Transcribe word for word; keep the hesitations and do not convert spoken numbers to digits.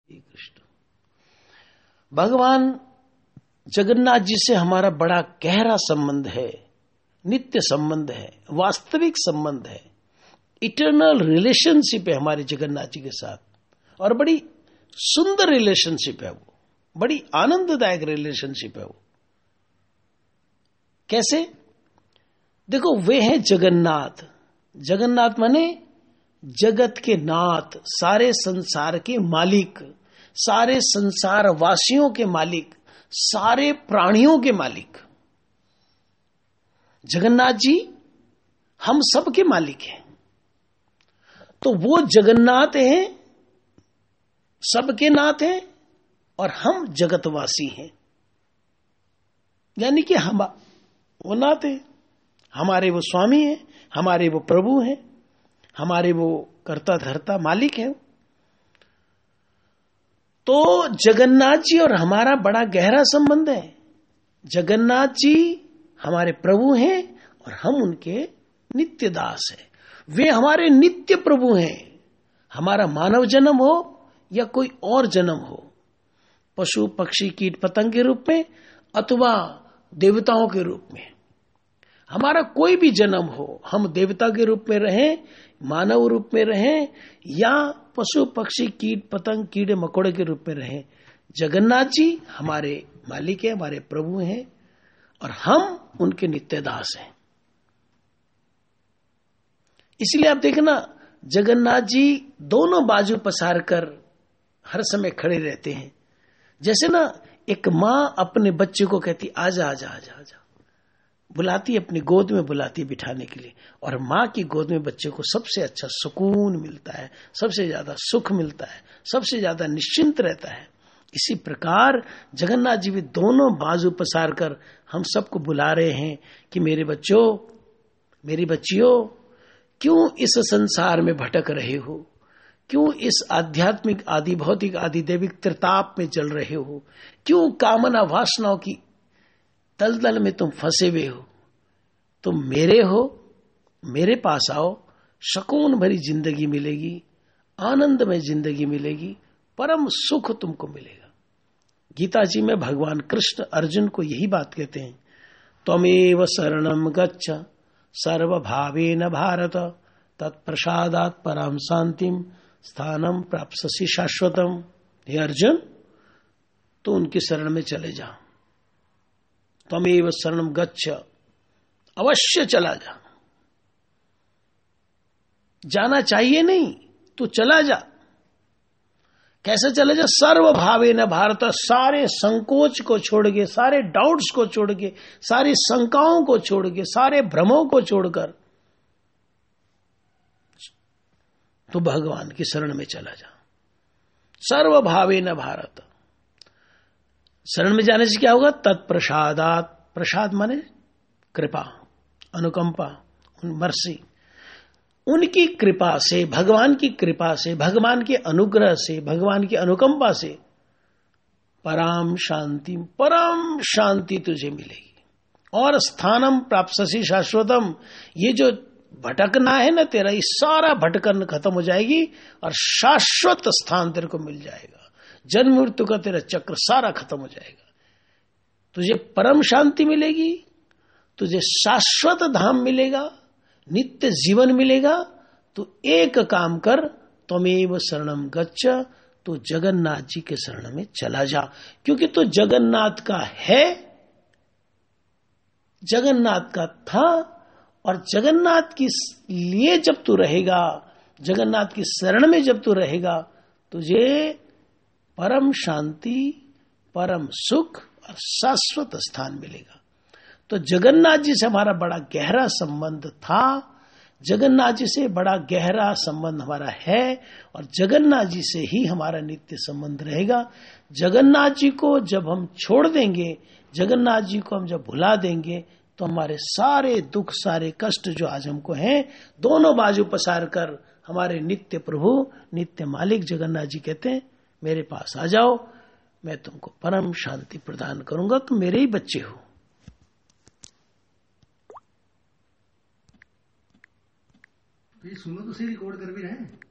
कृष्ण। भगवान जगन्नाथ जी से हमारा बड़ा गहरा संबंध है, नित्य संबंध है, वास्तविक संबंध है, इटर्नल रिलेशनशिप है हमारे जगन्नाथ जी के साथ, और बड़ी सुंदर रिलेशनशिप है वो, बड़ी आनंददायक रिलेशनशिप है वो। कैसे? देखो, वे हैं जगन्नाथ। जगन्नाथ माने जगत के नाथ, सारे संसार के मालिक, सारे संसार वासियों के मालिक, सारे प्राणियों के मालिक। जगन्नाथ जी हम सब के मालिक हैं। तो वो जगन्नाथ हैं, सबके नाथ हैं, और हम जगतवासी हैं। यानी कि हम वो नाथ हैं, हमारे वो स्वामी हैं, हमारे वो प्रभु हैं, हमारे वो कर्ता धर्ता मालिक हैं। तो जगन्नाथ जी और हमारा बड़ा गहरा संबंध है। जगन्नाथ जी हमारे प्रभु हैं और हम उनके नित्य दास हैं। वे हमारे नित्य प्रभु हैं। हमारा मानव जन्म हो या कोई और जन्म हो, पशु पक्षी कीट पतंग के रूप में अथवा देवताओं के रूप में, हमारा कोई भी जन्म हो, हम देवता के रूप में रहें, मानव रूप में रहें, या पशु पक्षी कीट पतंग कीड़े मकोड़े के रूप में रहें, जगन्नाथ जी हमारे मालिक हैं, हमारे प्रभु हैं, और हम उनके नित्य दास हैं। इसलिए आप देखना, जगन्नाथ जी दोनों बाजू पसार कर हर समय खड़े रहते हैं। जैसे ना एक मां अपने बच्चे को कहती आजा आजा आजा आजा, बुलाती है, अपनी गोद में बुलाती है बिठाने के लिए, और मां की गोद में बच्चे को सबसे अच्छा सुकून मिलता है, सबसे ज्यादा सुख मिलता है, सबसे ज्यादा निश्चिंत रहता है। इसी प्रकार जगन्नाथ जी भी दोनों बाजू पसार कर हम सबको बुला रहे हैं कि मेरे बच्चों, मेरी बच्चियों, क्यों इस संसार में भटक रहे हो, क्यों इस आध्यात्मिक आदि भौतिक आदि दैविक त्रिताप में चल रहे हो, क्यों कामना वासनाओं की दलदल में तुम फंसे हुए हो। तुम मेरे हो, मेरे पास आओ, सुकून भरी जिंदगी मिलेगी, आनंद में जिंदगी मिलेगी, परम सुख तुमको मिलेगा। गीता जी में भगवान कृष्ण अर्जुन को यही बात कहते हैं, त्वमेव शरणम गच्छ सर्वभावेन भारत तत्प्रसादात् पराम शांतिम स्थानम प्राप्स्यसि शाश्वतम। हे अर्जुन, तो उनकी शरण में चले जा। त्वमेव शरणम गच्छ, अवश्य चला जा। जाना चाहिए नहीं, तू चला जा। कैसे चले जा? सर्वभावेन भारत, सारे संकोच को छोड़ के, सारे डाउट्स को छोड़ के, सारी शंकाओं को छोड़ के, सारे भ्रमों को छोड़कर तो भगवान की शरण में चला जा। सर्वभावेन भारत, शरण में जाने से क्या होगा? तत्प्रसादात्, प्रसाद माने कृपा, अनुकंपा, मर्सी। उनकी कृपा से, भगवान की कृपा से, भगवान के अनुग्रह से, भगवान की अनुकंपा से पराम शांति, परम शांति तुझे मिलेगी। और स्थानम प्राप्स्यसि शाश्वतम, ये जो भटकना है ना तेरा, ये सारा भटकन खत्म हो जाएगी और शाश्वत स्थान तेरे को मिल जाएगा। जन्म मृत्यु का तेरा चक्र सारा खत्म हो जाएगा। तुझे परम शांति मिलेगी, तुझे शाश्वत धाम मिलेगा, नित्य जीवन मिलेगा। तो एक काम कर, त्वमेव शरणम गच्छ, तो जगन्नाथ जी के शरण में चला जा, क्योंकि तो जगन्नाथ का है, जगन्नाथ का था, और जगन्नाथ के लिए जब तू रहेगा, जगन्नाथ की शरण में जब तू रहेगा, तुझे परम शांति, परम सुख और शाश्वत स्थान मिलेगा। तो जगन्नाथ जी से हमारा बड़ा गहरा संबंध था, जगन्नाथ जी से बड़ा गहरा संबंध हमारा है, और जगन्नाथ जी से ही हमारा नित्य संबंध रहेगा। जगन्नाथ जी को जब हम छोड़ देंगे, जगन्नाथ जी को हम जब भुला देंगे, तो हमारे सारे दुख, सारे कष्ट जो आज हमको हैं, दोनों बाजू पसार कर हमारे नित्य प्रभु, नित्य मालिक जगन्नाथ जी कहते हैं, मेरे पास आ जाओ, मैं तुमको परम शांति प्रदान करूंगा, तुम मेरे ही बच्चे हो। तो ये सुनो तो सही, रिकॉर्ड कर भी रहे हैं।